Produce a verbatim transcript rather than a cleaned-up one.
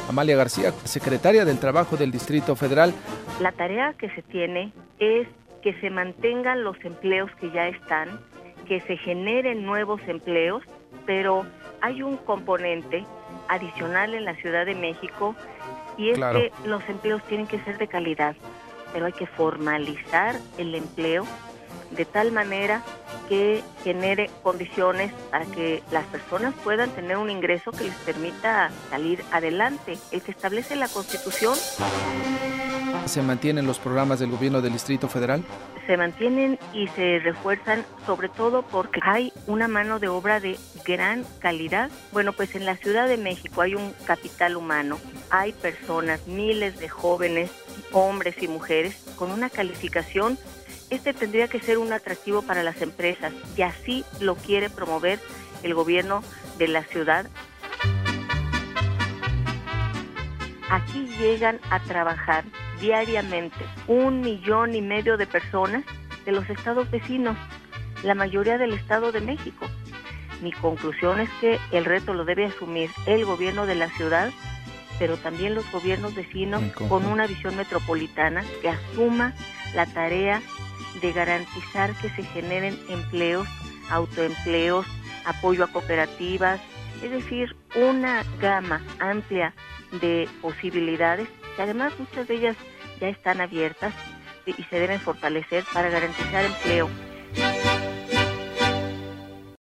Amalia García, secretaria del Trabajo del Distrito Federal. La tarea que se tiene es que se mantengan los empleos que ya están, que se generen nuevos empleos, pero hay un componente adicional en la Ciudad de México y es claro. que los empleos tienen que ser de calidad, pero hay que formalizar el empleo de tal manera que genere condiciones para que las personas puedan tener un ingreso que les permita salir adelante. El que establece la Constitución. ¿Se mantienen los programas del gobierno del Distrito Federal? Se mantienen y se refuerzan, sobre todo porque hay una mano de obra de gran calidad. Bueno, pues en la Ciudad de México hay un capital humano, hay personas, miles de jóvenes, hombres y mujeres con una calificación. Este tendría que ser un atractivo para las empresas y así lo quiere promover el gobierno de la ciudad. Aquí llegan a trabajar diariamente un millón y medio de personas de los estados vecinos, la mayoría del Estado de México. Mi conclusión es que el reto lo debe asumir el gobierno de la ciudad, pero también los gobiernos vecinos con una visión metropolitana que asuma la tarea de garantizar que se generen empleos, autoempleos, apoyo a cooperativas, es decir, una gama amplia de posibilidades, que además muchas de ellas ya están abiertas y se deben fortalecer para garantizar empleo.